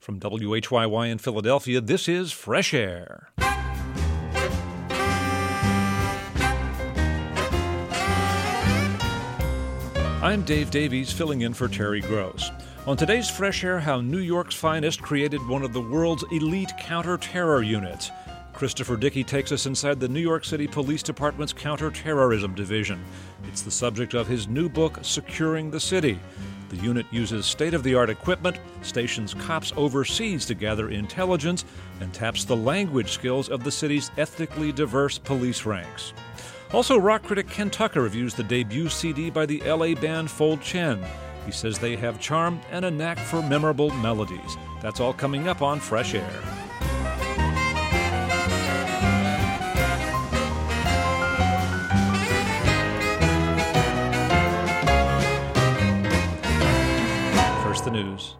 From WHYY in Philadelphia, this is Fresh Air. I'm Dave Davies, filling in for Terry Gross. On today's Fresh Air, how New York's finest created one of the world's elite counter-terror units. Christopher Dickey takes us inside the New York City Police Department's counterterrorism division. It's the subject of his new book, Securing the City. The unit uses state-of-the-art equipment, stations cops overseas to gather intelligence, and taps the language skills of the city's ethnically diverse police ranks. Also, rock critic Ken Tucker reviews the debut CD by the LA band Fold Chen. He says they have charm and a knack for memorable melodies. That's all coming up on Fresh Air. First, the news.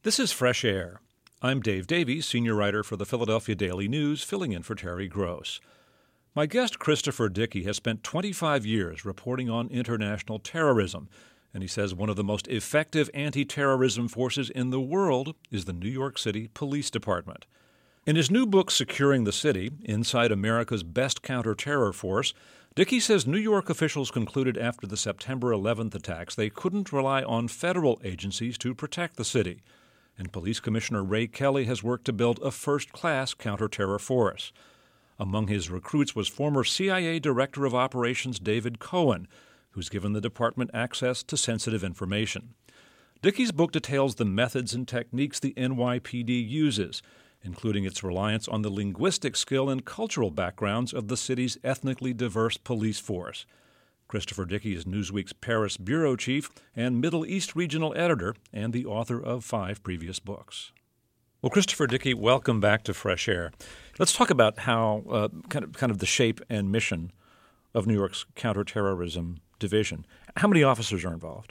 This is Fresh Air. I'm Dave Davies, senior writer for the Philadelphia Daily News, filling in for Terry Gross. My guest, Christopher Dickey, has spent 25 years reporting on international terrorism, and he says one of the most effective anti-terrorism forces in the world is the New York City Police Department. In his new book, Securing the City, Inside America's Best Counter-Terror Force, Dickey says New York officials concluded after the September 11th attacks they couldn't rely on federal agencies to protect the city. And Police Commissioner Ray Kelly has worked to build a first-class counter-terror force. Among his recruits was former CIA Director of Operations David Cohen, who's given the department access to sensitive information. Dickey's book details the methods and techniques the NYPD uses, including its reliance on the linguistic skill and cultural backgrounds of the city's ethnically diverse police force. Christopher Dickey is Newsweek's Paris bureau chief and Middle East regional editor and the author of 5 previous books. Well, Christopher Dickey, welcome back to Fresh Air. Let's talk about how kind of the shape and mission of New York's counterterrorism division. How many officers are involved?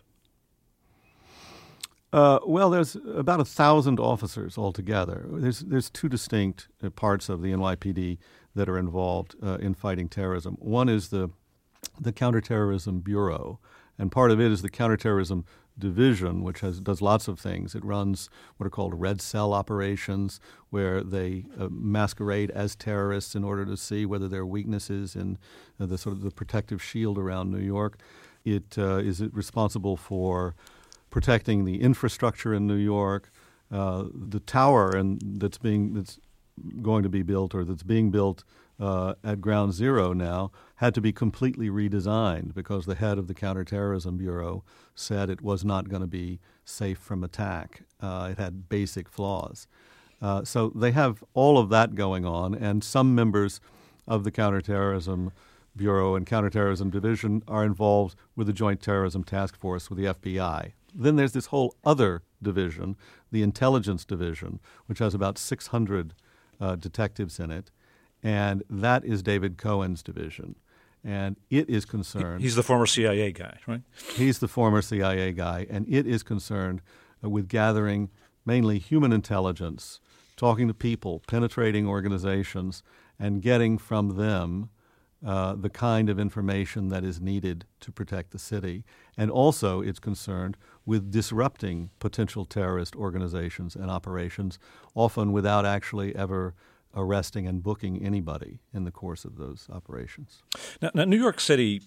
Well, there's about 1,000 officers altogether. There's 2 distinct parts of the NYPD that are involved in fighting terrorism. One is the Counterterrorism Bureau, and part of it is the Counterterrorism Division, which does lots of things. It runs what are called red cell operations, where they masquerade as terrorists in order to see whether there are weaknesses in the sort of the protective shield around New York. It is responsible for protecting the infrastructure in New York. The tower that's going to be built, or that's being built at Ground Zero now, had to be completely redesigned because the head of the Counterterrorism Bureau said it was not going to be safe from attack. It had basic flaws. So they have all of that going on, and some members of the Counterterrorism Bureau and Counterterrorism Division are involved with the Joint Terrorism Task Force with the FBI. Then there's this whole other division, the Intelligence Division, which has about 600 detectives in it, and that is David Cohen's division. And it is concerned— He's the former CIA guy, right? He's the former CIA guy, and it is concerned with gathering mainly human intelligence, talking to people, penetrating organizations, and getting from them the kind of information that is needed to protect the city. And also it's concerned with disrupting potential terrorist organizations and operations, often without actually ever arresting and booking anybody in the course of those operations. Now New York City,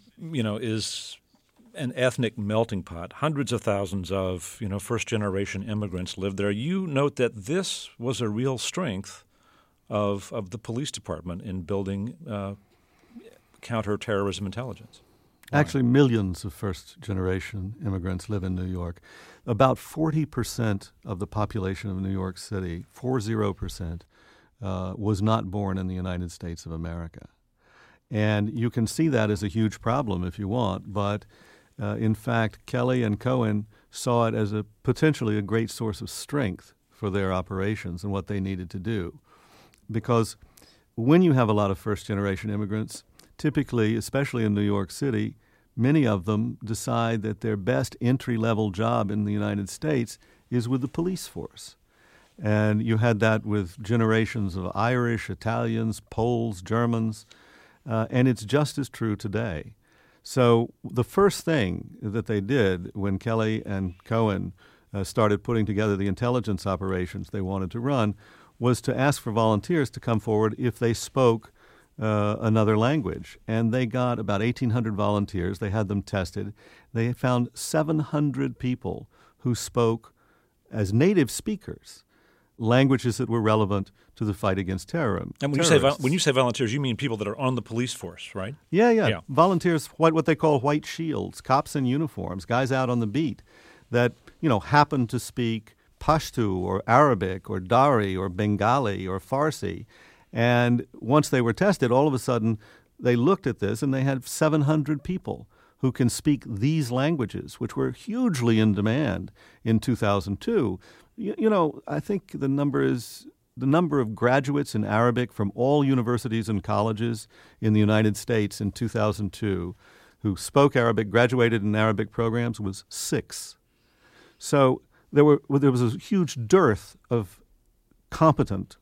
is an ethnic melting pot. Hundreds of thousands of, first-generation immigrants live there. You note that this was a real strength of the police department in building counterterrorism intelligence. Why? Actually, millions of first-generation immigrants live in New York. About 40% of the population of New York City, 40%, was not born in the United States of America. And you can see that as a huge problem if you want, but in fact, Kelly and Cohen saw it as potentially a great source of strength for their operations and what they needed to do. Because when you have a lot of first-generation immigrants, typically, especially in New York City, many of them decide that their best entry-level job in the United States is with the police force. And you had that with generations of Irish, Italians, Poles, Germans, and it's just as true today. So the first thing that they did when Kelly and Cohen started putting together the intelligence operations they wanted to run was to ask for volunteers to come forward if they spoke another language. And they got about 1,800 volunteers. They had them tested. They found 700 people who spoke as native speakers languages that were relevant to the fight against terror. And when you say volunteers, you mean people that are on the police force, right? Yeah. Volunteers, what they call white shields, cops in uniforms, guys out on the beat that, happen to speak Pashto or Arabic or Dari or Bengali or Farsi. And once they were tested, all of a sudden they looked at this and they had 700 people who can speak these languages, which were hugely in demand in 2002. I think the number of graduates in Arabic from all universities and colleges in the United States in 2002 who spoke Arabic, graduated in Arabic programs, was 6. So there was a huge dearth of competent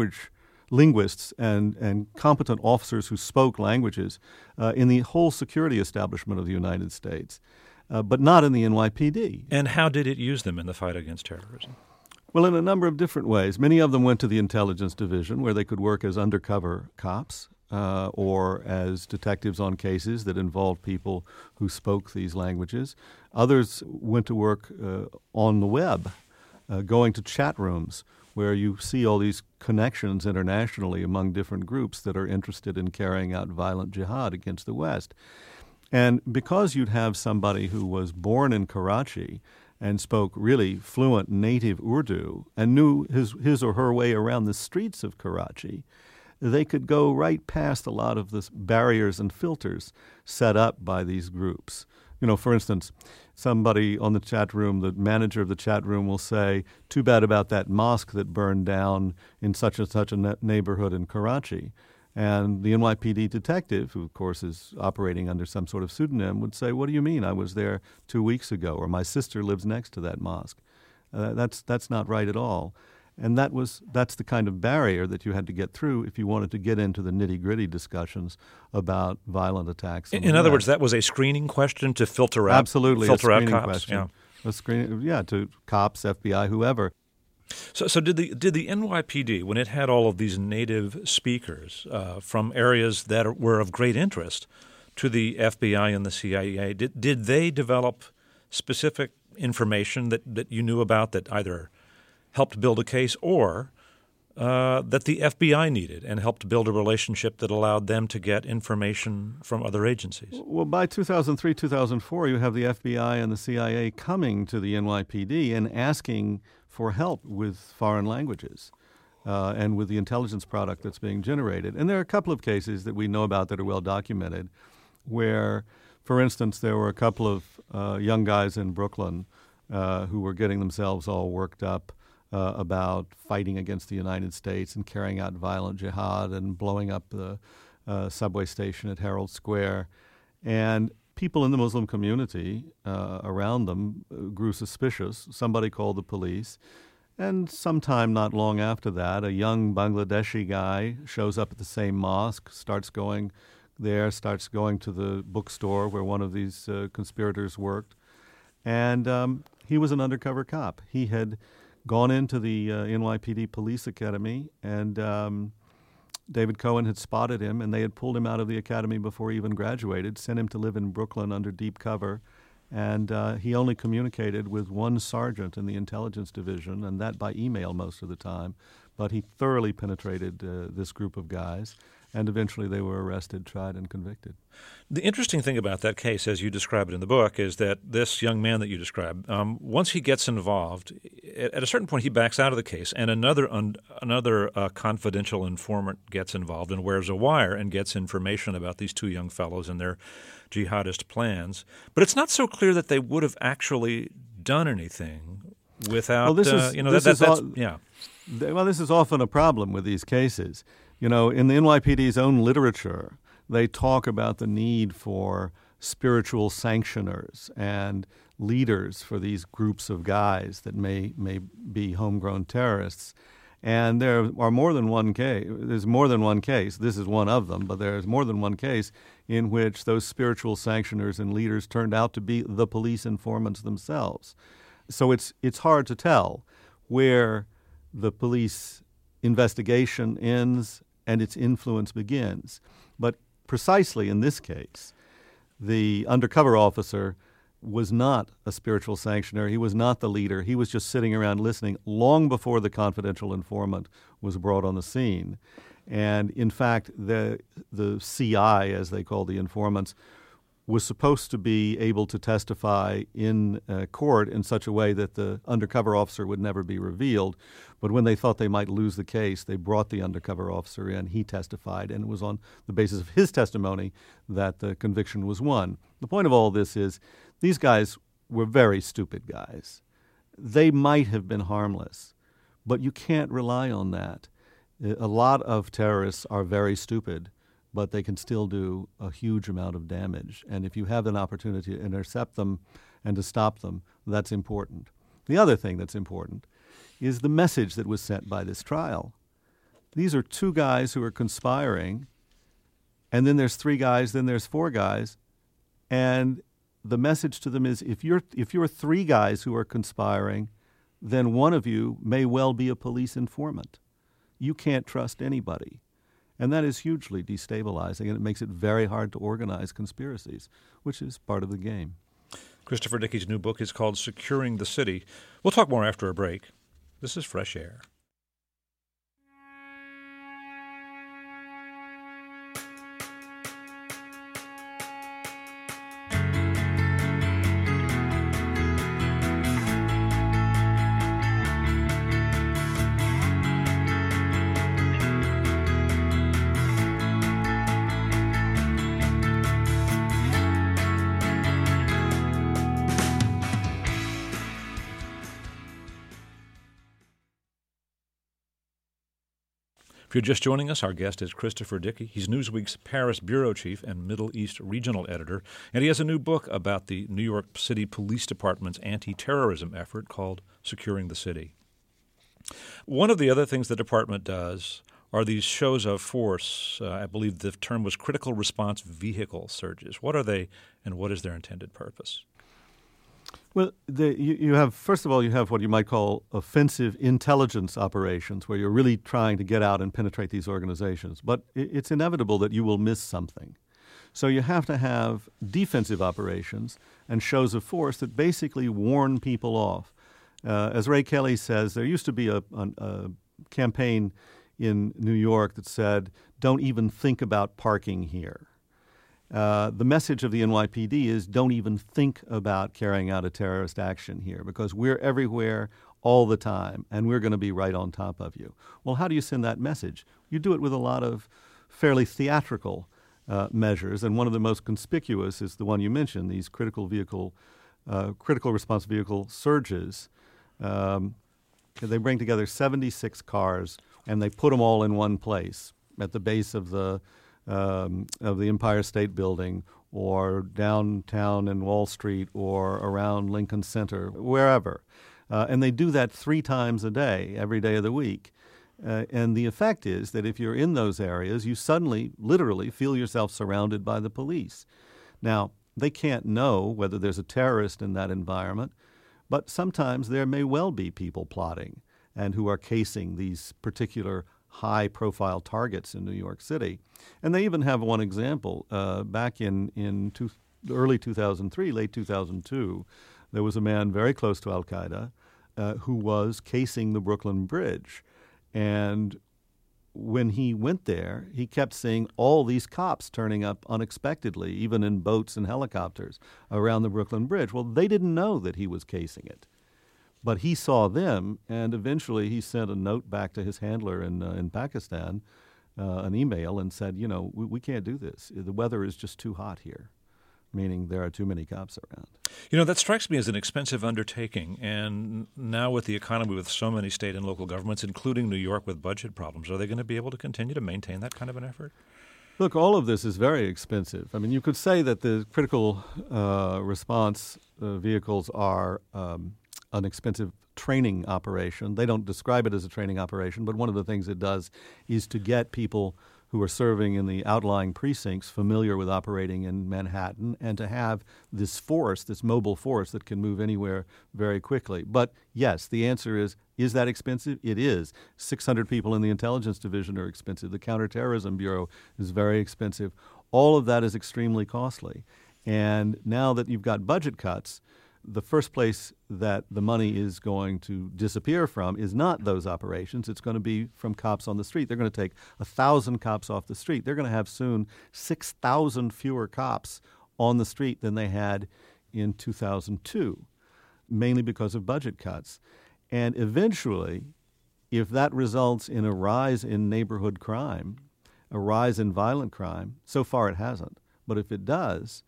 linguists and competent officers who spoke languages in the whole security establishment of the United States, but not in the NYPD. And how did it use them in the fight against terrorism? Well, in a number of different ways. Many of them went to the intelligence division, where they could work as undercover cops or as detectives on cases that involved people who spoke these languages. Others went to work on the web, going to chat rooms where you see all these connections internationally among different groups that are interested in carrying out violent jihad against the West. And because you'd have somebody who was born in Karachi and spoke really fluent native Urdu and knew his or her way around the streets of Karachi, they could go right past a lot of the barriers and filters set up by these groups. For instance, somebody on the chat room, the manager of the chat room will say, "Too bad about that mosque that burned down in such and such a neighborhood in Karachi." And the NYPD detective, who of course is operating under some sort of pseudonym, would say, "What do you mean? I was there 2 weeks ago," or "My sister lives next to that mosque." That's not right at all. And that's the kind of barrier that you had to get through if you wanted to get into the nitty-gritty discussions about violent attacks. In other words, that was a screening question to filter out absolutely filter a out cops. Question. Yeah. A screening, to cops, FBI, whoever. So did the NYPD, when it had all of these native speakers from areas that were of great interest to the FBI and the CIA, did they develop specific information that you knew about that either helped build a case or that the FBI needed and helped build a relationship that allowed them to get information from other agencies? Well, by 2003, 2004, you have the FBI and the CIA coming to the NYPD and asking for help with foreign languages and with the intelligence product that's being generated. And there are a couple of cases that we know about that are well documented where, for instance, there were a couple of young guys in Brooklyn who were getting themselves all worked up about fighting against the United States and carrying out violent jihad and blowing up the subway station at Herald Square. And people in the Muslim community around them grew suspicious. Somebody called the police. And sometime not long after that, a young Bangladeshi guy shows up at the same mosque, starts going to the bookstore where one of these conspirators worked. And he was an undercover cop. He had gone into the NYPD Police Academy, and David Cohen had spotted him, and they had pulled him out of the academy before he even graduated, sent him to live in Brooklyn under deep cover, and he only communicated with one sergeant in the intelligence division, and that by email most of the time. But he thoroughly penetrated this group of guys, and eventually they were arrested, tried, and convicted. The interesting thing about that case, as you describe it in the book, is that this young man that you describe, once he gets involved, at a certain point he backs out of the case, and another confidential informant gets involved and wears a wire and gets information about these two young fellows and their jihadist plans. But it's not so clear that they would have actually done anything without, this is often a problem with these cases. In the NYPD's own literature, they talk about the need for spiritual sanctioners and leaders for these groups of guys that may be homegrown terrorists. And there are more than one case. There's more than one case. This is one of them, but there's more than one case in which those spiritual sanctioners and leaders turned out to be the police informants themselves. So it's hard to tell where the police investigation ends and its influence begins. But precisely in this case, the undercover officer was not a spiritual sanctioner. He was not the leader. He was just sitting around listening long before the confidential informant was brought on the scene. And in fact, the CI, as they call the informants, was supposed to be able to testify in court in such a way that the undercover officer would never be revealed. But when they thought they might lose the case, they brought the undercover officer in. He testified, and it was on the basis of his testimony that the conviction was won. The point of all this is these guys were very stupid guys. They might have been harmless, but you can't rely on that. A lot of terrorists are very stupid, but they can still do a huge amount of damage. And if you have an opportunity to intercept them and to stop them, that's important. The other thing that's important is the message that was sent by this trial. These are two guys who are conspiring, and then there's three guys, then there's four guys, and the message to them is if you're three guys who are conspiring, then one of you may well be a police informant. You can't trust anybody. And that is hugely destabilizing, and it makes it very hard to organize conspiracies, which is part of the game. Christopher Dickey's new book is called Securing the City. We'll talk more after a break. This is Fresh Air. If you're just joining us, our guest is Christopher Dickey. He's Newsweek's Paris bureau chief and Middle East regional editor, and he has a new book about the New York City Police Department's anti-terrorism effort called Securing the City. One of the other things the department does are these shows of force. I believe the term was critical response vehicle surges. What are they, and what is their intended purpose? Well, you have, first of all, you have what you might call offensive intelligence operations, where you're really trying to get out and penetrate these organizations. But it's inevitable that you will miss something. So you have to have defensive operations and shows of force that basically warn people off. As Ray Kelly says, there used to be a campaign in New York that said, "Don't even think about parking here." The message of the NYPD is don't even think about carrying out a terrorist action here because we're everywhere all the time and we're going to be right on top of you. Well, how do you send that message? You do it with a lot of fairly theatrical measures, and one of the most conspicuous is the one you mentioned, these critical response vehicle surges. They bring together 76 cars and they put them all in one place at the base of the Empire State Building or downtown in Wall Street or around Lincoln Center, wherever. And they do that 3 times a day, every day of the week. And the effect is that if you're in those areas, you suddenly, literally, feel yourself surrounded by the police. Now, they can't know whether there's a terrorist in that environment, but sometimes there may well be people plotting and who are casing these particular high-profile targets in New York City. And they even have one example. Back in early 2003, late 2002, there was a man very close to al-Qaeda who was casing the Brooklyn Bridge. And when he went there, he kept seeing all these cops turning up unexpectedly, even in boats and helicopters around the Brooklyn Bridge. Well, they didn't know that he was casing it. But he saw them, and eventually he sent a note back to his handler in Pakistan, an email, and said, we can't do this. The weather is just too hot here, meaning there are too many cops around. That strikes me as an expensive undertaking. And now with the economy, with so many state and local governments, including New York with budget problems, are they going to be able to continue to maintain that kind of an effort? Look, all of this is very expensive. I mean, you could say that the critical response vehicles are an expensive training operation. They don't describe it as a training operation, but one of the things it does is to get people who are serving in the outlying precincts familiar with operating in Manhattan and to have this force, this mobile force that can move anywhere very quickly. But yes, the answer is that expensive? It is. 600 people in the intelligence division are expensive. The Counterterrorism Bureau is very expensive. All of that is extremely costly. And now that you've got budget cuts, the first place that the money is going to disappear from is not those operations. It's going to be from cops on the street. They're going to take 1,000 cops off the street. They're going to have soon 6,000 fewer cops on the street than they had in 2002, mainly because of budget cuts. And eventually, if that results in a rise in neighborhood crime, a rise in violent crime, so far it hasn't, but if it does,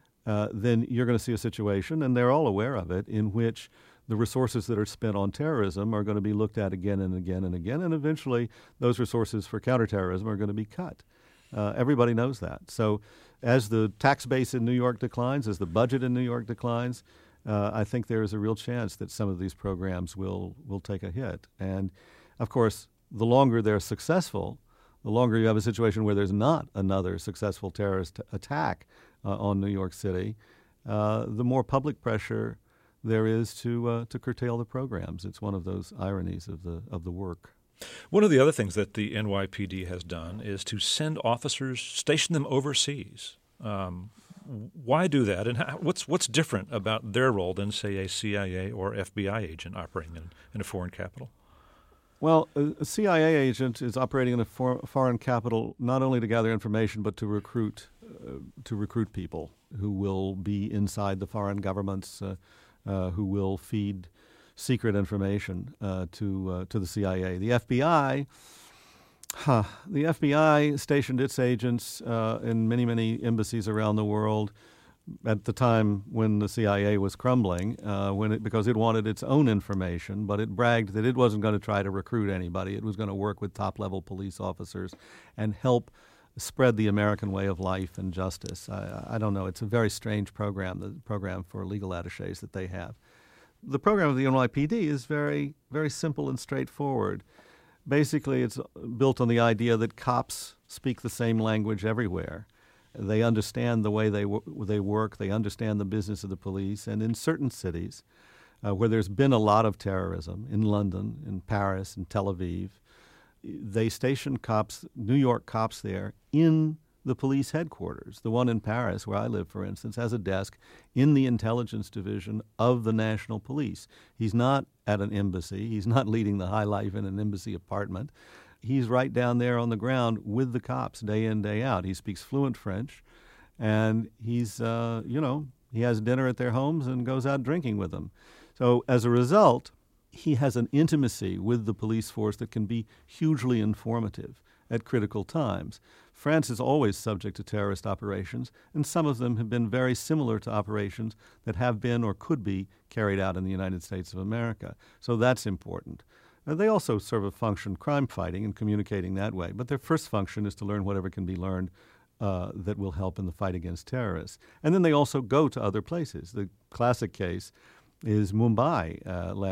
then you're going to see a situation, and they're all aware of it, in which the resources that are spent on terrorism are going to be looked at again and again and again, and eventually those resources for counterterrorism are going to be cut. Everybody knows that. So as the tax base in New York declines, as the budget in New York declines, I think there is a real chance that some of these programs will take a hit. And, of course, the longer they're successful, the longer you have a situation where there's not another successful terrorist attack on New York City, the more public pressure there is to curtail the programs. It's one of those ironies of the work. One of the other things that the NYPD has done is to send officers, station them overseas. Why do that, and what's different about their role than, say, a CIA or FBI agent operating in a foreign capital? Well, a CIA agent is operating in a foreign capital not only to gather information, but to recruit people who will be inside the foreign governments, who will feed secret information to the CIA. The FBI stationed its agents in many embassies around the world at the time when the CIA was crumbling, because it wanted its own information, but it bragged that it wasn't going to try to recruit anybody. It was going to work with top-level police officers and help spread the American way of life and justice. I don't know. It's a very strange program, the program for legal attachés that they have. The program of the NYPD is very, very simple and straightforward. Basically, it's built on the idea that cops speak the same language everywhere. They understand the way they work. They understand the business of the police. And in certain cities where there's been a lot of terrorism, in London, in Paris, in Tel Aviv, they station cops, New York cops there, in the police headquarters. The one in Paris, where I live, for instance, has a desk in the intelligence division of the national police. He's not at an embassy. He's not leading the high life in an embassy apartment. He's right down there on the ground with the cops day in, day out. He speaks fluent French, and he's, he has dinner at their homes and goes out drinking with them. So as a result, he has an intimacy with the police force that can be hugely informative at critical times. France is always subject to terrorist operations, and some of them have been very similar to operations that have been or could be carried out in the United States of America. So that's important. They also serve a function, crime fighting and communicating that way, but their first function is to learn whatever can be learned that will help in the fight against terrorists. And then they also go to other places. The classic case is Mumbai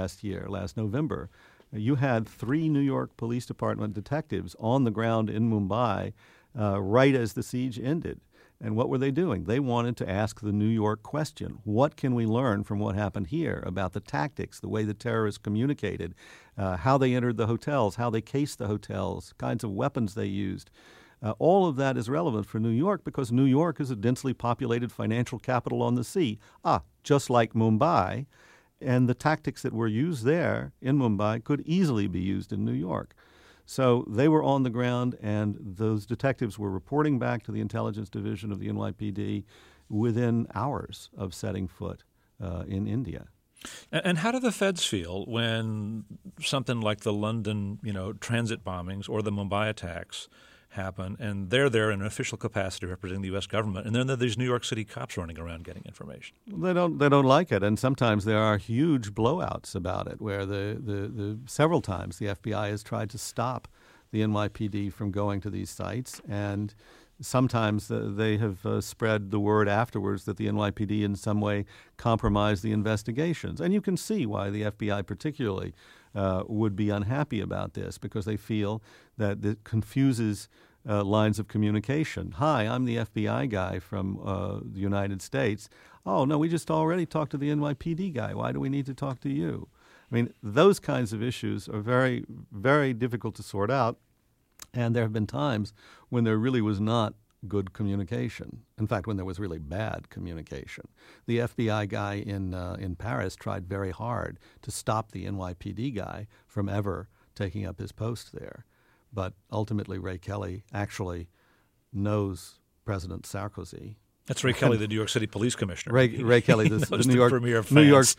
last November. You had 3 New York Police Department detectives on the ground in Mumbai right as the siege ended. And what were they doing? They wanted to ask the New York question. What can we learn from what happened here about the tactics, the way the terrorists communicated, how they entered the hotels, how they cased the hotels, kinds of weapons they used? All of that is relevant for New York because New York is a densely populated financial capital on the sea. Just like Mumbai. And the tactics that were used there in Mumbai could easily be used in New York. So they were on the ground, and those detectives were reporting back to the intelligence division of the NYPD within hours of setting foot in India. And how do the feds feel when something like the London, transit bombings or the Mumbai attacks happen, and they're there in an official capacity representing the U.S. government, and then there are these New York City cops running around getting information? They don't like it, and sometimes there are huge blowouts about it, where the several times the FBI has tried to stop the NYPD from going to these sites, and sometimes they have spread the word afterwards that the NYPD in some way compromised the investigations. And you can see why the FBI particularly would be unhappy about this, because they feel that it confuses lines of communication. Hi, I'm the FBI guy from the United States. Oh, no, we just already talked to the NYPD guy. Why do we need to talk to you? I mean, those kinds of issues are very, very difficult to sort out, and there have been times when there really was not good communication. In fact, when there was really bad communication. The FBI guy in Paris tried very hard to stop the NYPD guy from ever taking up his post there. But ultimately, Ray Kelly actually knows President Sarkozy. That's Ray Kelly, the New York City Police Commissioner. Ray Kelly, the New York premier of New York.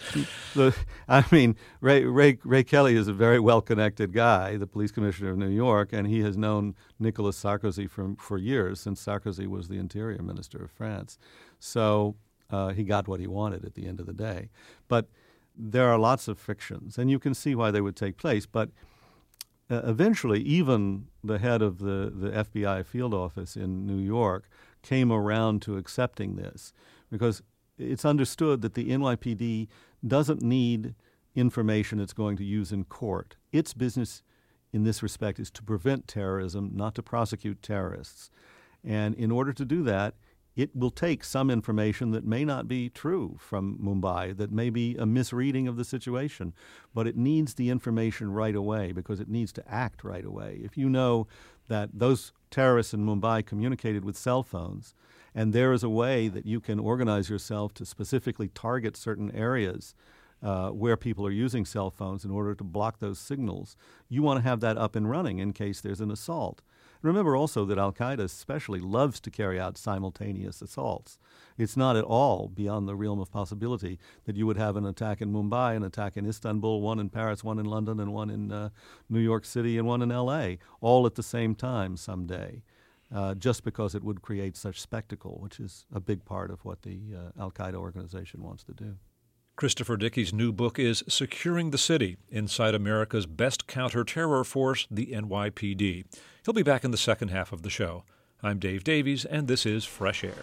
France. Ray Kelly is a very well-connected guy, the police commissioner of New York, and he has known Nicolas Sarkozy for years, since Sarkozy was the interior minister of France. So he got what he wanted at the end of the day. But there are lots of frictions, and you can see why they would take place. But eventually, even the head of the FBI field office in New York came around to accepting this, because it's understood that the NYPD doesn't need information it's going to use in court. Its business in this respect is to prevent terrorism, not to prosecute terrorists. And in order to do that, it will take some information that may not be true from Mumbai, that may be a misreading of the situation, but it needs the information right away because it needs to act right away. If you know that those terrorists in Mumbai communicated with cell phones, and there is a way that you can organize yourself to specifically target certain areas where people are using cell phones in order to block those signals, you want to have that up and running in case there's an assault. Remember also that al-Qaeda especially loves to carry out simultaneous assaults. It's not at all beyond the realm of possibility that you would have an attack in Mumbai, an attack in Istanbul, one in Paris, one in London, and one in New York City, and one in L.A., all at the same time someday, just because it would create such spectacle, which is a big part of what the al-Qaeda organization wants to do. Christopher Dickey's new book is Securing the City, Inside America's Best Counter-Terror Force, the NYPD. He'll be back in the second half of the show. I'm Dave Davies, and this is Fresh Air.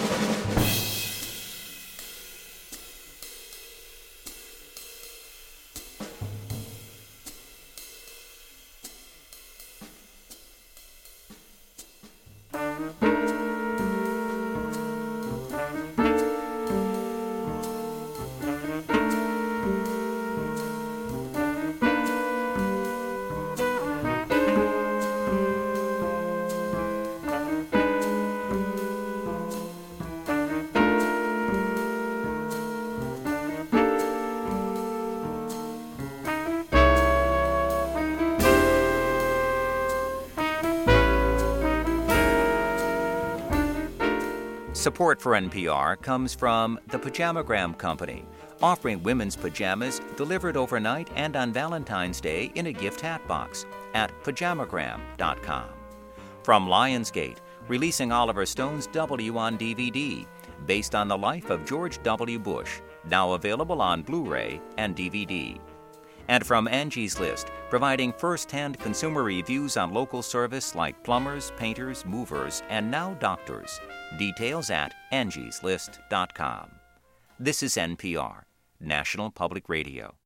Support for NPR comes from the Pajamagram Company, offering women's pajamas delivered overnight and on Valentine's Day in a gift hat box at pajamagram.com. From Lionsgate, releasing Oliver Stone's W on DVD, based on the life of George W. Bush, now available on Blu-ray and DVD. And from Angie's List, providing first-hand consumer reviews on local service like plumbers, painters, movers, and now doctors. Details at angieslist.com. This is NPR, National Public Radio.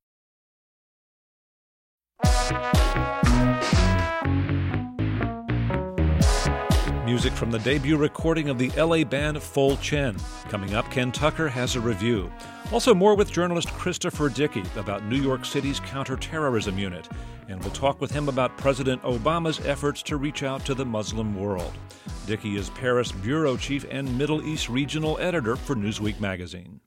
Music from the debut recording of the LA band Fol Chen. Coming up, Ken Tucker has a review. Also more with journalist Christopher Dickey about New York City's counterterrorism unit. And we'll talk with him about President Obama's efforts to reach out to the Muslim world. Dickey is Paris bureau chief and Middle East regional editor for Newsweek magazine.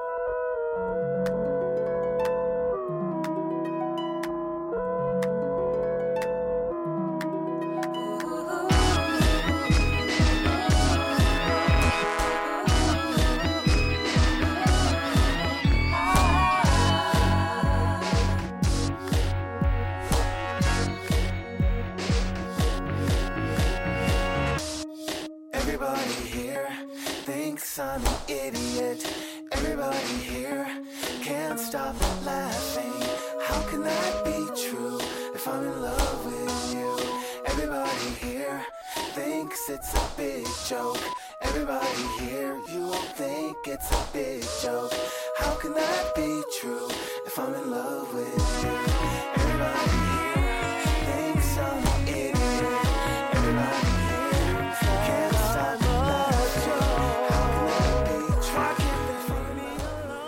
I'm an idiot. Everybody here can't stop laughing. How can that be true if I'm in love with you? Everybody here thinks it's a big joke. Everybody here, you won't think it's a big joke. How can that be true if I'm in love with you? Everybody here thinks I'm an idiot. Everybody here can't stop laughing. How can that be true? Leave me alone.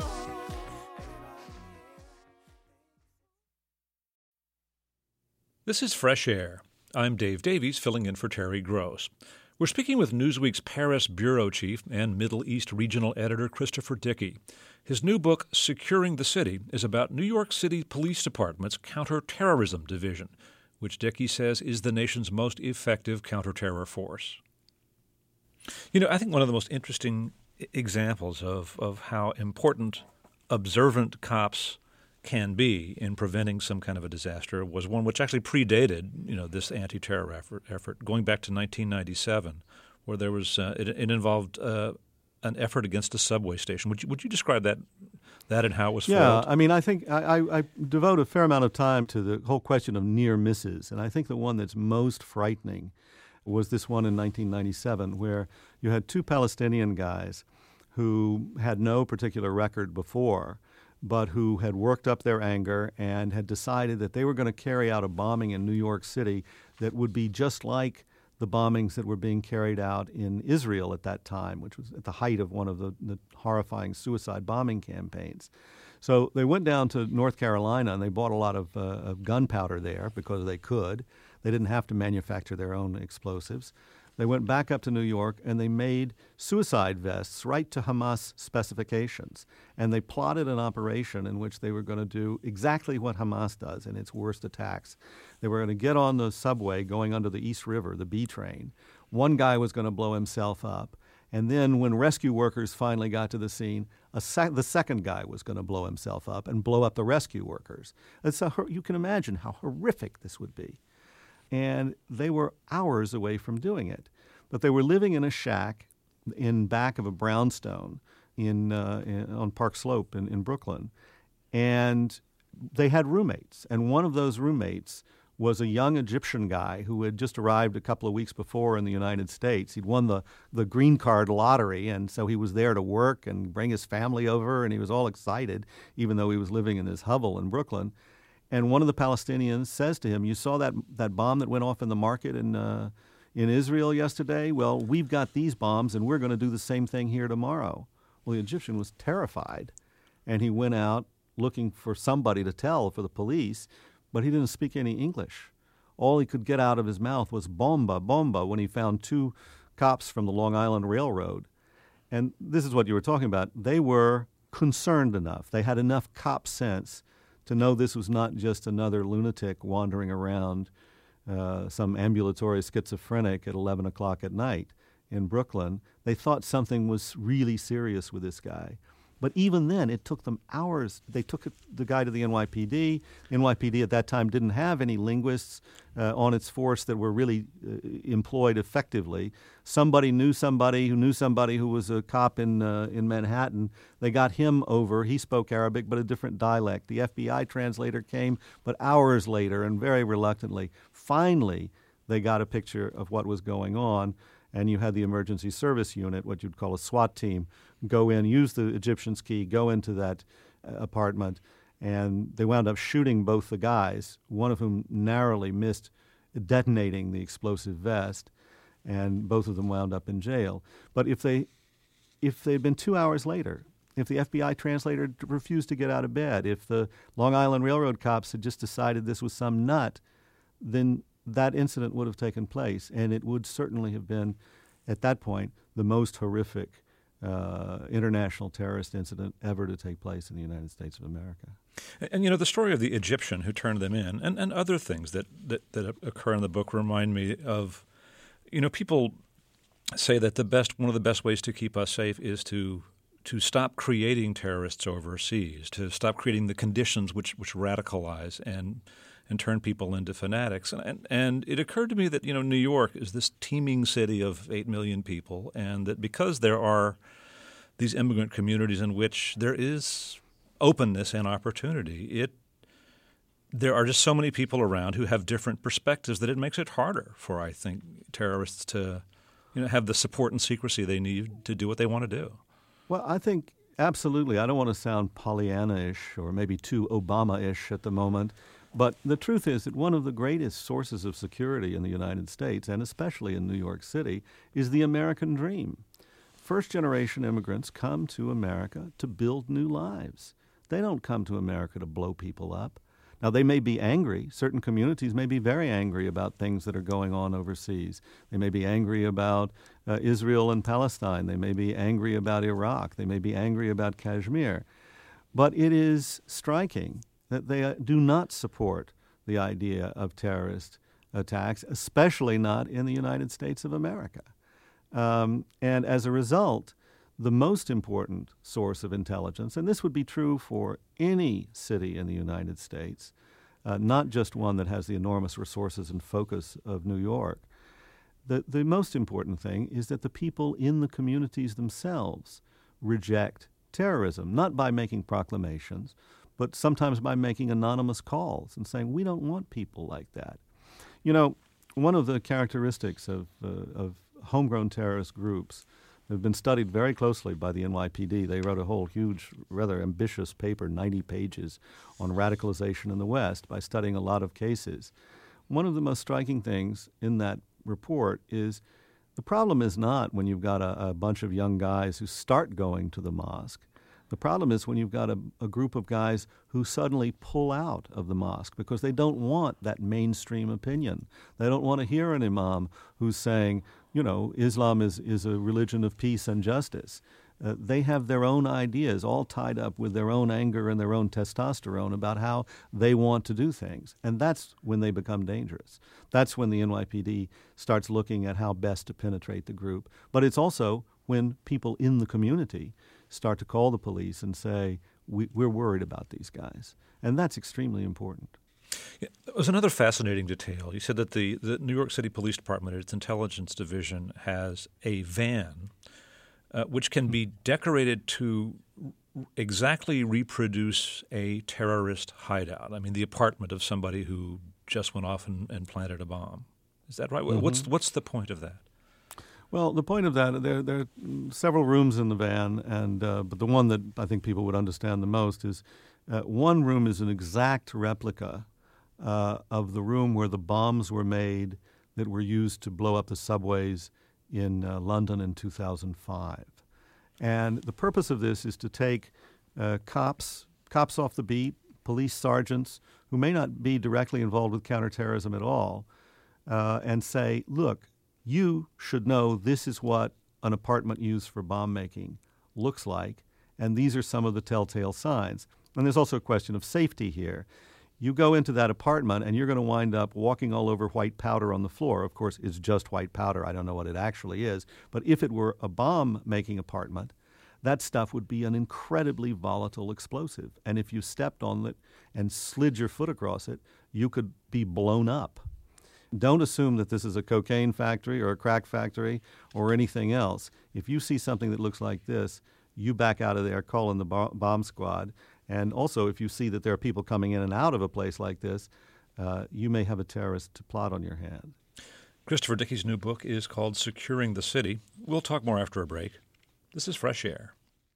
This is Fresh Air. I'm Dave Davies, filling in for Terry Gross. We're speaking with Newsweek's Paris bureau chief and Middle East regional editor Christopher Dickey. His new book, Securing the City, is about New York City Police Department's counterterrorism division, which Dickey says is the nation's most effective counterterror force. You know, I think one of the most interesting examples of how important observant cops can be in preventing some kind of a disaster was one which actually predated, this anti-terror effort going back to 1997, where there was it involved an effort against a subway station. Would you describe that and how it was foiled? Yeah, I mean, I think I devote a fair amount of time to the whole question of near misses, and I think the one that's most frightening was this one in 1997, where you had two Palestinian guys who had no particular record before, but who had worked up their anger and had decided that they were going to carry out a bombing in New York City that would be just like the bombings that were being carried out in Israel at that time, which was at the height of one of the horrifying suicide bombing campaigns. So they went down to North Carolina and they bought a lot of gunpowder there because they could. They didn't have to manufacture their own explosives. They went back up to New York and they made suicide vests right to Hamas specifications. And they plotted an operation in which they were going to do exactly what Hamas does in its worst attacks. They were going to get on the subway going under the East River, the B train. One guy was going to blow himself up. And then when rescue workers finally got to the scene, the second guy was going to blow himself up and blow up the rescue workers. And so you can imagine how horrific this would be. And they were hours away from doing it. But they were living in a shack in back of a brownstone on Park Slope in Brooklyn. And they had roommates. And one of those roommates was a young Egyptian guy who had just arrived a couple of weeks before in the United States. He'd won the green card lottery, and so he was there to work and bring his family over, and he was all excited, even though he was living in this hovel in Brooklyn. And one of the Palestinians says to him, "You saw that bomb that went off in the market in Israel yesterday? Well, we've got these bombs, and we're going to do the same thing here tomorrow." Well, the Egyptian was terrified, and he went out looking for somebody to tell for the police, but he didn't speak any English. All he could get out of his mouth was "bomba, bomba," when he found two cops from the Long Island Railroad. And this is what you were talking about. They were concerned enough. They had enough cop sense to know this was not just another lunatic wandering around, some ambulatory schizophrenic at 11 o'clock at night in Brooklyn. They thought something was really serious with this guy. But even then, it took them hours. They took the guy to the NYPD. NYPD at that time didn't have any linguists on its force that were really employed effectively. Somebody knew somebody who was a cop in Manhattan. They got him over. He spoke Arabic, but a different dialect. The FBI translator came, but hours later and very reluctantly. Finally, they got a picture of what was going on. And you had the emergency service unit, what you'd call a SWAT team, go in, use the Egyptian's key, go into that apartment, and they wound up shooting both the guys, one of whom narrowly missed detonating the explosive vest, and both of them wound up in jail. But if they'd been 2 hours later, if the FBI translator refused to get out of bed, if the Long Island Railroad cops had just decided this was some nut, then that incident would have taken place, and it would certainly have been, at that point, the most horrific international terrorist incident ever to take place in the United States of America. And the story of the Egyptian who turned them in, and other things that occur in the book remind me of, people say that one of the best ways to keep us safe is to stop creating terrorists overseas, to stop creating the conditions which radicalize and turn people into fanatics. And it occurred to me that, New York is this teeming city of 8 million people, and that because there are these immigrant communities in which there is openness and opportunity, there are just so many people around who have different perspectives that it makes it harder for, I think, terrorists to have the support and secrecy they need to do what they want to do. Well, I think absolutely. I don't want to sound Pollyanna-ish or maybe too Obama-ish at the moment. But the truth is that one of the greatest sources of security in the United States, and especially in New York City, is the American dream. First-generation immigrants come to America to build new lives. They don't come to America to blow people up. Now, they may be angry. Certain communities may be very angry about things that are going on overseas. They may be angry about Israel and Palestine. They may be angry about Iraq. They may be angry about Kashmir. But it is striking that they do not support the idea of terrorist attacks, especially not in the United States of America. And as a result, the most important source of intelligence, and this would be true for any city in the United States, not just one that has the enormous resources and focus of New York, the most important thing is that the people in the communities themselves reject terrorism, not by making proclamations, but sometimes by making anonymous calls and saying, we don't want people like that. One of the characteristics of homegrown terrorist groups have been studied very closely by the NYPD. They wrote a whole huge, rather ambitious paper, 90 pages, on radicalization in the West by studying a lot of cases. One of the most striking things in that report is the problem is not when you've got a bunch of young guys who start going to the mosque. The problem is when you've got a group of guys who suddenly pull out of the mosque because they don't want that mainstream opinion. They don't want to hear an imam who's saying, Islam is a religion of peace and justice. They have their own ideas all tied up with their own anger and their own testosterone about how they want to do things. And that's when they become dangerous. That's when the NYPD starts looking at how best to penetrate the group. But it's also when people in the community start to call the police and say, we're worried about these guys. And that's extremely important. Yeah, there was another fascinating detail. You said that the New York City Police Department, its intelligence division, has a van which can be decorated to exactly reproduce a terrorist hideout. I mean, the apartment of somebody who just went off and planted a bomb. Is that right? Mm-hmm. What's the point of that? Well, the point of that, there are several rooms in the van, and but the one that I think people would understand the most is one room is an exact replica of the room where the bombs were made that were used to blow up the subways in London in 2005. And the purpose of this is to take cops off the beat, police sergeants who may not be directly involved with counterterrorism at all, and say, look, you should know this is what an apartment used for bomb making looks like, and these are some of the telltale signs. And there's also a question of safety here. You go into that apartment and you're going to wind up walking all over white powder on the floor. Of course, it's just white powder. I don't know what it actually is. But if it were a bomb-making apartment, that stuff would be an incredibly volatile explosive. And if you stepped on it and slid your foot across it, you could be blown up. Don't assume that this is a cocaine factory or a crack factory or anything else. If you see something that looks like this, you back out of there, call in the bomb squad. And also, if you see that there are people coming in and out of a place like this, you may have a terrorist plot on your hand. Christopher Dickey's new book is called Securing the City. We'll talk more after a break. This is Fresh Air.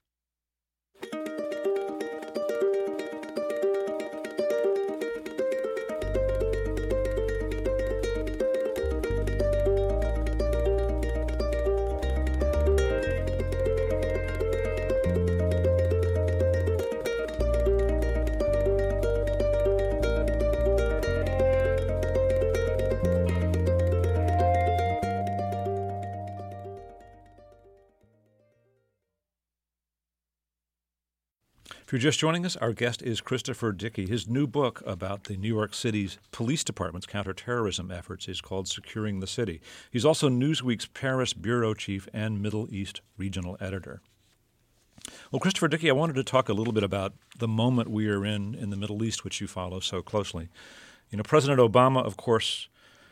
If you're just joining us, our guest is Christopher Dickey. His new book about the New York City's police department's counterterrorism efforts is called Securing the City. He's also Newsweek's Paris bureau chief and Middle East regional editor. Well, Christopher Dickey, I wanted to talk a little bit about the moment we are in the Middle East, which you follow so closely. President Obama, of course,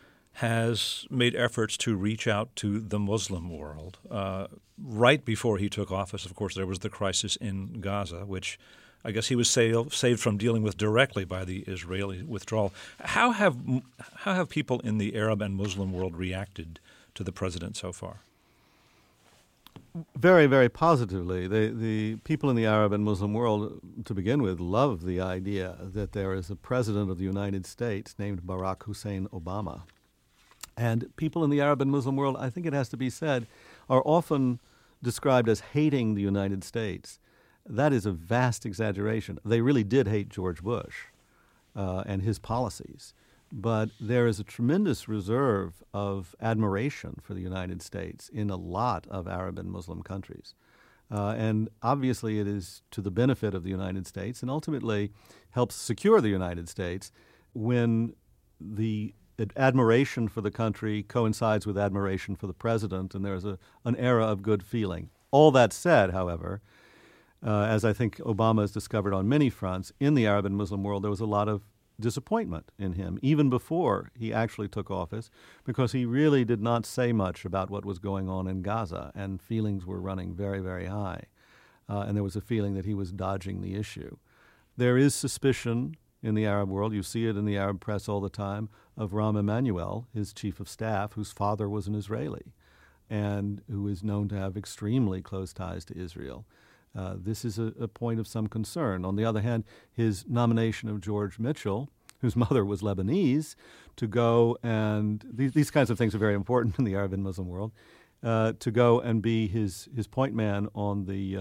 has made efforts to reach out to the Muslim world. Right before he took office, of course, there was the crisis in Gaza, which I guess he was saved from dealing with directly by the Israeli withdrawal. How have people in the Arab and Muslim world reacted to the president so far? Very, very positively. The people in the Arab and Muslim world, to begin with, love the idea that there is a president of the United States named Barack Hussein Obama. And people in the Arab and Muslim world, I think it has to be said, are often described as hating the United States. That is a vast exaggeration. They really did hate George Bush and his policies. But there is a tremendous reserve of admiration for the United States in a lot of Arab and Muslim countries. And obviously it is to the benefit of the United States and ultimately helps secure the United States when the admiration for the country coincides with admiration for the president, and there's an era of good feeling. All that said, however, as I think Obama has discovered on many fronts, in the Arab and Muslim world there was a lot of disappointment in him, even before he actually took office, because he really did not say much about what was going on in Gaza, and feelings were running very, very high. And there was a feeling that he was dodging the issue. There is suspicion in the Arab world, you see it in the Arab press all the time, of Rahm Emanuel, his chief of staff, whose father was an Israeli. and who is known to have extremely close ties to Israel. This is a point of some concern. On the other hand, his nomination of George Mitchell, whose mother was Lebanese, to go and these kinds of things are very important in the Arab and Muslim world, to go and be his point man on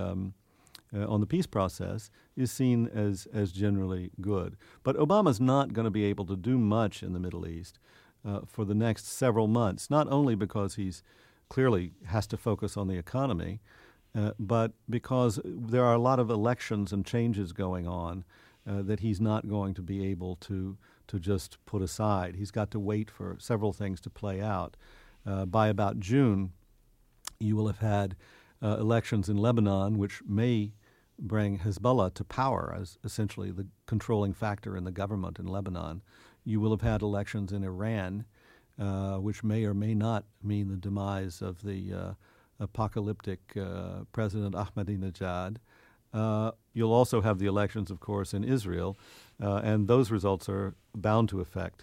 the peace process is seen as generally good. But Obama's not going to be able to do much in the Middle East for the next several months, not only because he's clearly has to focus on the economy, but because there are a lot of elections and changes going on that he's not going to be able to just put aside. He's got to wait for several things to play out. By about June, you will have had elections in Lebanon, which may bring Hezbollah to power as essentially the controlling factor in the government in Lebanon. You will have had elections in Iran, which may or may not mean the demise of the apocalyptic President Ahmadinejad. You'll also have the elections, of course, in Israel, and those results are bound to affect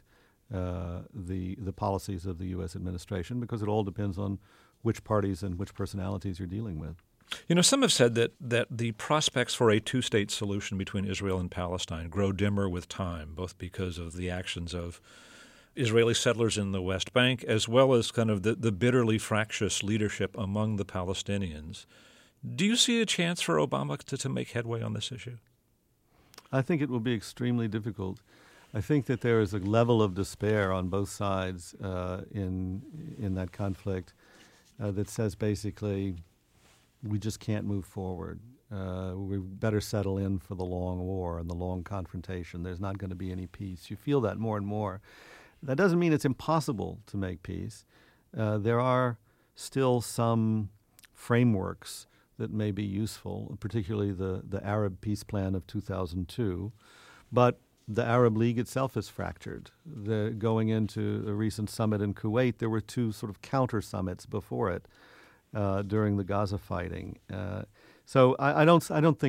the policies of the U.S. administration because it all depends on which parties and which personalities you're dealing with. You know, some have said that the prospects for a two-state solution between Israel and Palestine grow dimmer with time, both because of the actions of Israeli settlers in the West Bank as well as kind of the bitterly fractious leadership among the Palestinians. Do you see a chance for Obama to make headway on this issue? I think it will be extremely difficult. I think that there is a level of despair on both sides in that conflict that says basically we just can't move forward. We better settle in for the long war and the long confrontation. There's not going to be any peace. You feel that more and more. That doesn't mean it's impossible to make peace. There are still some frameworks that may be useful, particularly the Arab peace plan of 2002. But the Arab League itself is fractured. Going into a recent summit in Kuwait, there were two sort of counter summits before it during the Gaza fighting. So I don't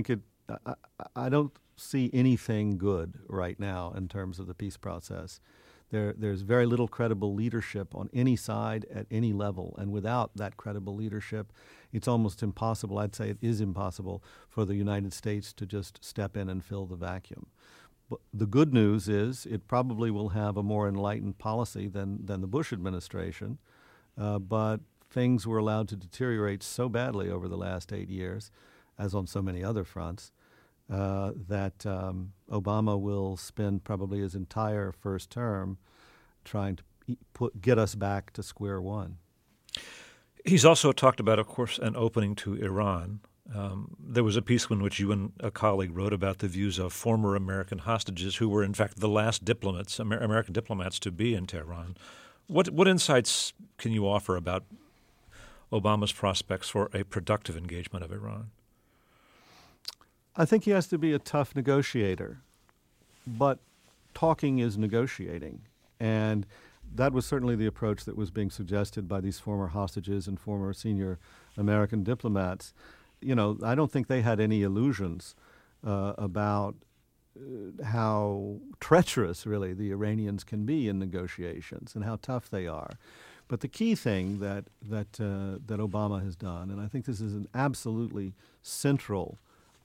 see anything good right now in terms of the peace process. There's very little credible leadership on any side at any level, and without that credible leadership, it's almost impossible, I'd say it is impossible, for the United States to just step in and fill the vacuum. But the good news is it probably will have a more enlightened policy than the Bush administration, but things were allowed to deteriorate so badly over the last 8 years, as on so many other fronts, that Obama will spend probably his entire first term trying to get us back to square one. He's also talked about, of course, an opening to Iran. There was a piece in which you and a colleague wrote about the views of former American hostages who were, in fact, the last American diplomats to be in Tehran. What insights can you offer about Obama's prospects for a productive engagement of Iran? I think he has to be a tough negotiator, but talking is negotiating. And that was certainly the approach that was being suggested by these former hostages and former senior American diplomats. You know, I don't think they had any illusions about how treacherous, really, the Iranians can be in negotiations and how tough they are. But the key thing that Obama has done, and I think this is an absolutely central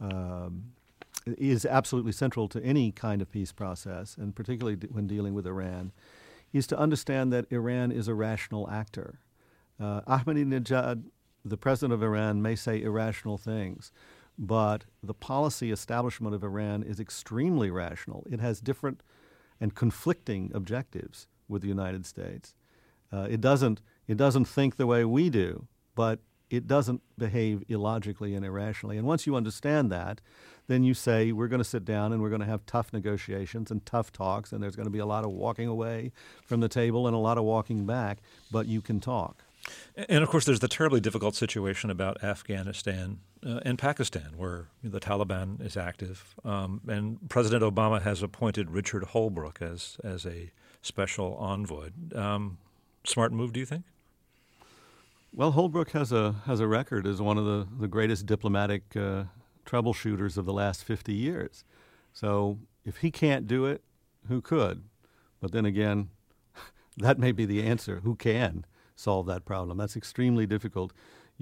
is absolutely central to any kind of peace process, and particularly when dealing with Iran, is to understand that Iran is a rational actor. Ahmadinejad, the president of Iran, may say irrational things, but the policy establishment of Iran is extremely rational. It has different and conflicting objectives with the United States. It doesn't think the way we do, but it doesn't behave illogically and irrationally. And once you understand that, then you say, we're going to sit down and we're going to have tough negotiations and tough talks, and there's going to be a lot of walking away from the table and a lot of walking back, but you can talk. And, of course, there's the terribly difficult situation about Afghanistan and Pakistan, where the Taliban is active. And President Obama has appointed Richard Holbrooke as a special envoy. Smart move, do you think? Well, Holbrooke has a record as one of the greatest diplomatic troubleshooters of the last 50 years. So if he can't do it, who could? But then again, that may be the answer. Who can? solve that problem. That's extremely difficult.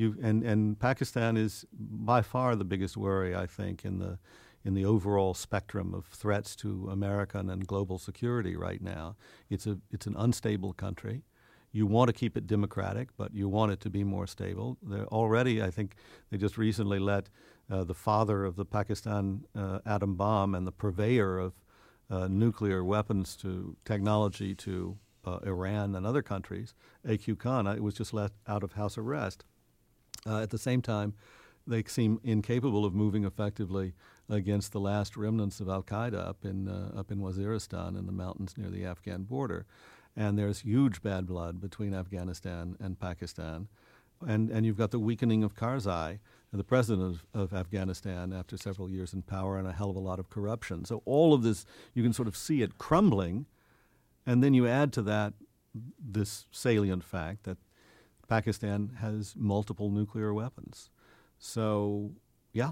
And Pakistan is by far the biggest worry, I think, in the overall spectrum of threats to American and global security right now. It's an unstable country. You want to keep it democratic, but you want it to be more stable. I think they just recently let the father of the Pakistan atom bomb and the purveyor of nuclear weapons technology to Iran and other countries, A.Q. Khan, was just let out of house arrest. At the same time, they seem incapable of moving effectively against the last remnants of al-Qaeda up in Waziristan in the mountains near the Afghan border. And there's huge bad blood between Afghanistan and Pakistan. And you've got the weakening of Karzai, the president of Afghanistan, after several years in power, and a hell of a lot of corruption. So all of this, you can sort of see it crumbling, and then you add to that this salient fact that Pakistan has multiple nuclear weapons. So, yeah,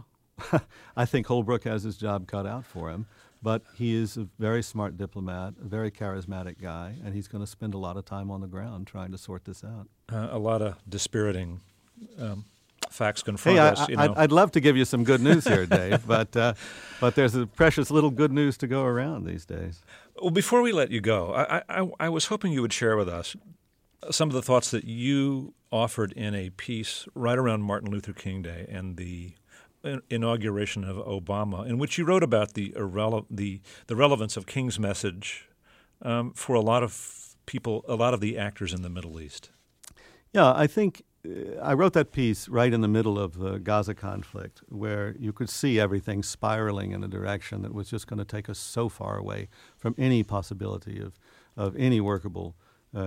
I think Holbrooke has his job cut out for him. But he is a very smart diplomat, a very charismatic guy, and he's going to spend a lot of time on the ground trying to sort this out. A lot of dispiriting facts confront us. I'd love to give you some good news here, Dave, but there's a precious little good news to go around these days. Well, before we let you go, I was hoping you would share with us some of the thoughts that you offered in a piece right around Martin Luther King Day and the inauguration of Obama, in which you wrote about the relevance of King's message for a lot of people, a lot of the actors in the Middle East. Yeah, I think I wrote that piece right in the middle of the Gaza conflict, where you could see everything spiraling in a direction that was just going to take us so far away from any possibility of any workable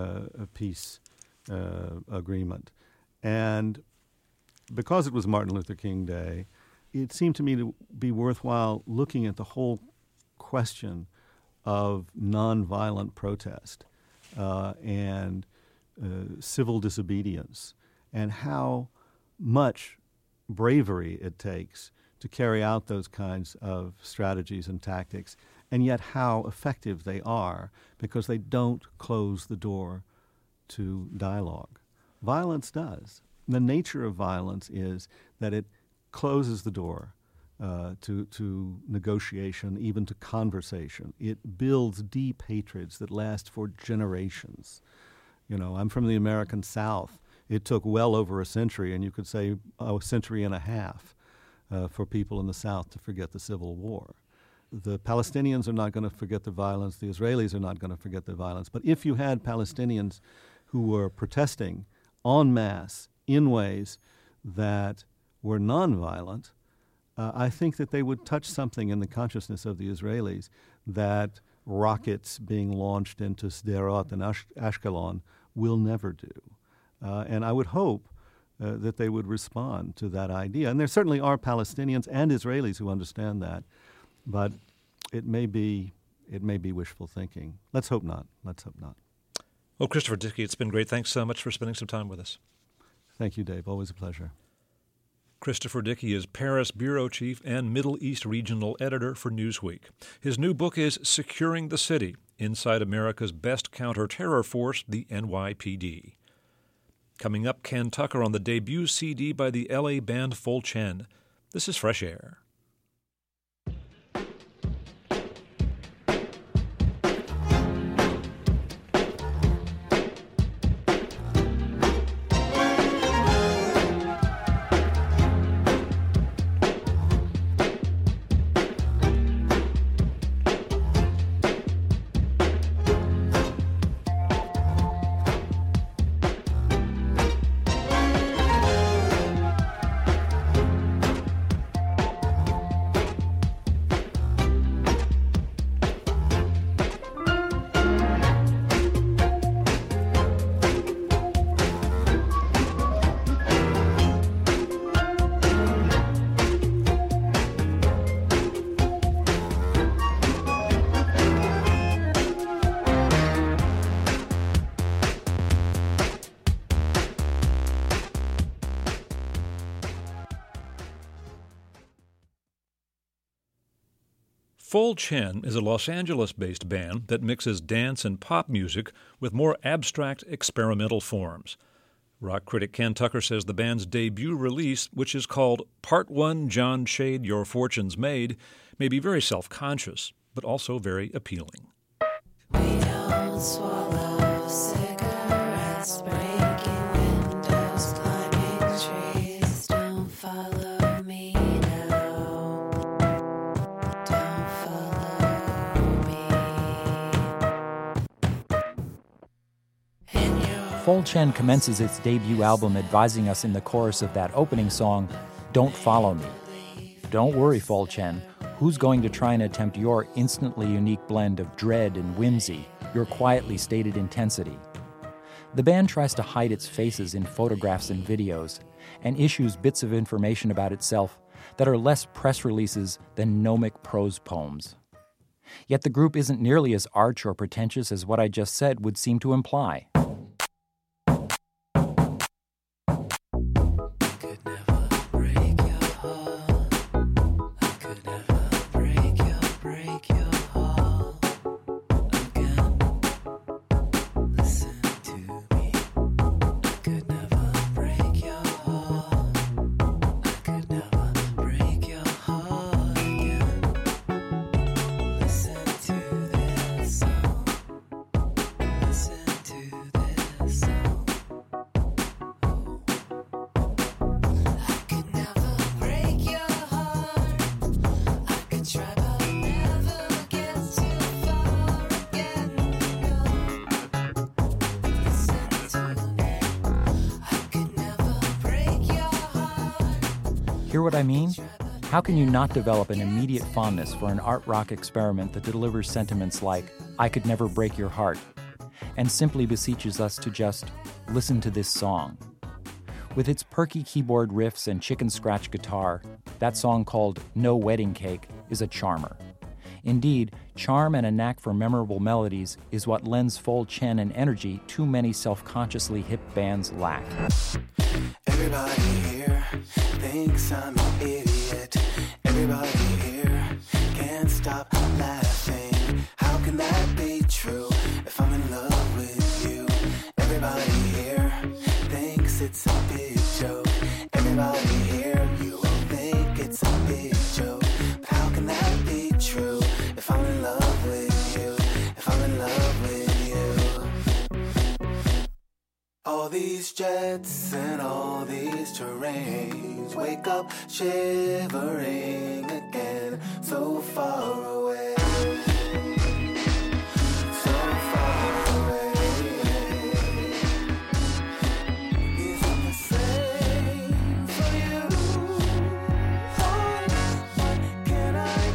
peace agreement. And because it was Martin Luther King Day, it seemed to me to be worthwhile looking at the whole question of nonviolent protest and civil disobedience, and how much bravery it takes to carry out those kinds of strategies and tactics, and yet how effective they are because they don't close the door to dialogue. Violence does. The nature of violence is that it closes the door to negotiation, even to conversation. It builds deep hatreds that last for generations. I'm from the American South. It took well over a century, and you could say a century and a half, for people in the South to forget the Civil War. The Palestinians are not going to forget the violence. The Israelis are not going to forget the violence. But if you had Palestinians who were protesting en masse in ways that were nonviolent, I think that they would touch something in the consciousness of the Israelis that rockets being launched into Sderot and Ashkelon will never do. And I would hope that they would respond to that idea. And there certainly are Palestinians and Israelis who understand that, but it may be wishful thinking. Let's hope not. Let's hope not. Well, Christopher Dickey, it's been great. Thanks so much for spending some time with us. Thank you, Dave. Always a pleasure. Christopher Dickey is Paris bureau chief and Middle East regional editor for Newsweek. His new book is Securing the City, Inside America's Best Counter-Terror Force, the NYPD. Coming up, Ken Tucker on the debut CD by the L.A. band Fol Chen. This is Fresh Air. Fol Chen is a Los Angeles-based band that mixes dance and pop music with more abstract experimental forms. Rock critic Ken Tucker says the band's debut release, which is called Part 1 John Shade, Your Fortune's Made, may be very self-conscious, but also very appealing. We don't swallow cigarettes, breaking windows, climbing trees. Don't follow me now. Don't follow me. Fol Chen commences its debut album advising us in the chorus of that opening song, Don't Follow Me. Don't worry, Fol Chen. Who's going to try and attempt your instantly unique blend of dread and whimsy, your quietly stated intensity? The band tries to hide its faces in photographs and videos, and issues bits of information about itself that are less press releases than gnomic prose poems. Yet the group isn't nearly as arch or pretentious as what I just said would seem to imply. Hear what I mean? How can you not develop an immediate fondness for an art rock experiment that delivers sentiments like, I could never break your heart, and simply beseeches us to just listen to this song? With its perky keyboard riffs and chicken scratch guitar, that song called No Wedding Cake is a charmer. Indeed, charm and a knack for memorable melodies is what lends Fol Chen an energy too many self-consciously hip bands lack. Everybody here thinks I'm an idiot. Everybody here can't stop laughing. How can that be true if I'm in love with you? Everybody here thinks it's a big joke. Everybody here, you think it's a big joke. But how can that be true if I'm in love with you? If I'm in love with you. All these jets and all these terrains, wake up shivering again, so far away, so far away. Isn't the same for you? What can I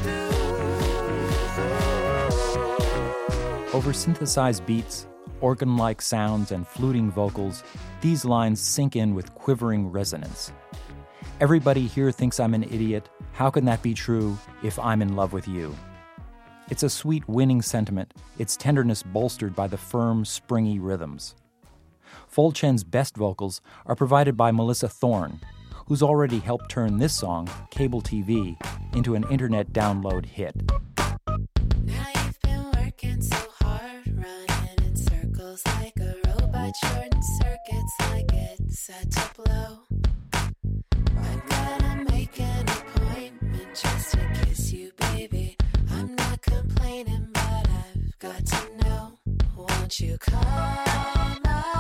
do? Over synthesized beats, organ-like sounds, and fluting vocals, these lines sink in with quivering resonance. Everybody here thinks I'm an idiot. How can that be true if I'm in love with you? It's a sweet, winning sentiment, its tenderness bolstered by the firm, springy rhythms. Fol Chen's best vocals are provided by Melissa Thorne, who's already helped turn this song, Cable TV, into an internet download hit. Now you've been working so hard, running in circles like a robot, shorting circuits like it's set to blow. I gotta make an appointment just to kiss you, baby. I'm not complaining, but I've got to know. Won't you come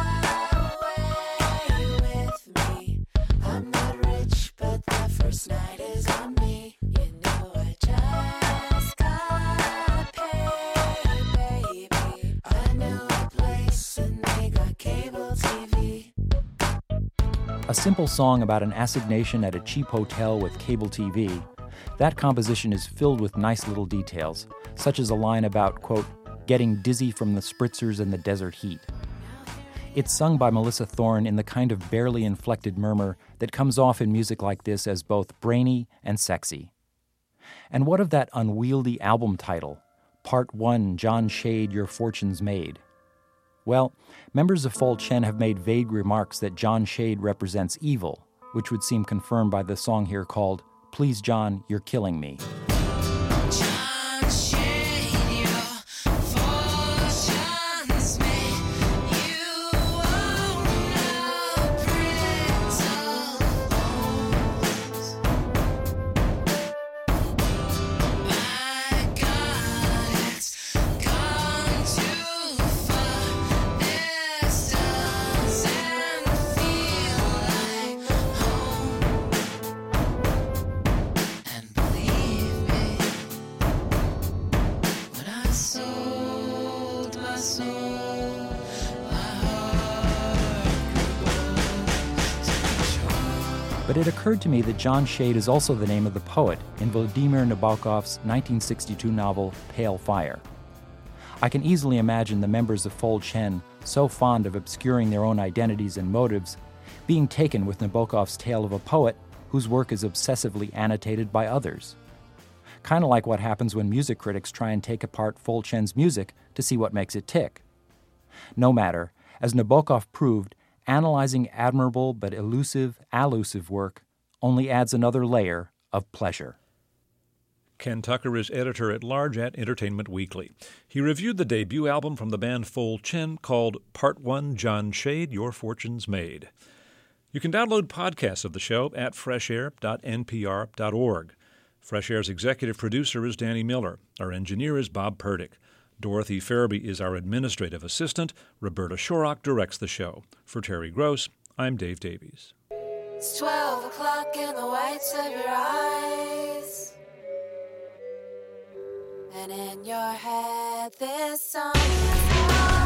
away with me? I'm not rich, but the first night is on me. You know I just got paid, baby. I know a place and they got cable TV. A simple song about an assignation at a cheap hotel with cable TV, that composition is filled with nice little details, such as a line about, quote, getting dizzy from the spritzers and the desert heat. It's sung by Melissa Thorne in the kind of barely inflected murmur that comes off in music like this as both brainy and sexy. And what of that unwieldy album title, Part 1 John Shade, Your Fortune's Made? Well, members of Fol Chen have made vague remarks that John Shade represents evil, which would seem confirmed by the song here called Please John, You're Killing Me. John Shade, your fortune's made. You won't know, But it occurred to me that John Shade is also the name of the poet in Vladimir Nabokov's 1962 novel Pale Fire. I can easily imagine the members of Fol Chen, so fond of obscuring their own identities and motives, being taken with Nabokov's tale of a poet whose work is obsessively annotated by others. Kind of like what happens when music critics try and take apart Fol Chen's music to see what makes it tick. No matter, as Nabokov proved, analyzing admirable but allusive work only adds another layer of pleasure. Ken Tucker is editor-at-large at Entertainment Weekly. He reviewed the debut album from the band Fol Chen called Part 1 John Shade, Your Fortune's Made. You can download podcasts of the show at freshair.npr.org. Fresh Air's executive producer is Danny Miller. Our engineer is Bob Purdick. Dorothy Farabee is our administrative assistant. Roberta Shorrock directs the show. For Terry Gross, I'm Dave Davies. It's 12 o'clock in the whites of your eyes, and in your head this song is on.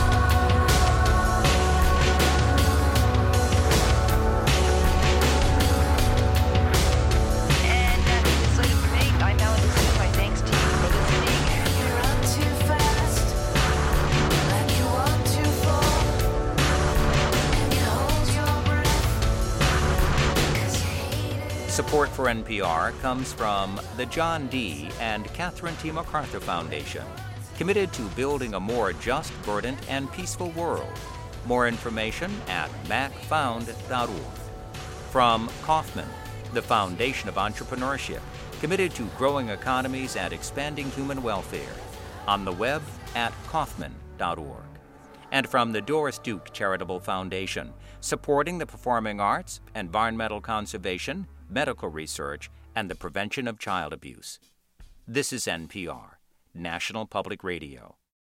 Support for NPR comes from the John D. and Catherine T. MacArthur Foundation, committed to building a more just, verdant, and peaceful world. More information at macfound.org. From Kauffman, the Foundation of Entrepreneurship, committed to growing economies and expanding human welfare. On the web at kauffman.org. And from the Doris Duke Charitable Foundation, supporting the performing arts, environmental conservation, medical research, and the prevention of child abuse. This is NPR, National Public Radio.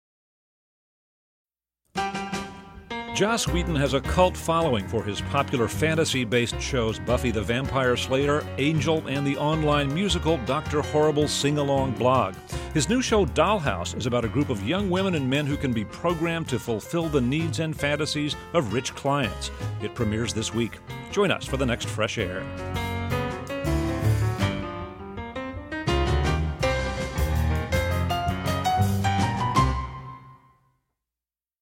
Joss Whedon has a cult following for his popular fantasy-based shows Buffy the Vampire Slayer, Angel, and the online musical Dr. Horrible's Sing-Along blog. His new show Dollhouse is about a group of young women and men who can be programmed to fulfill the needs and fantasies of rich clients. It premieres this week. Join us for the next Fresh Air.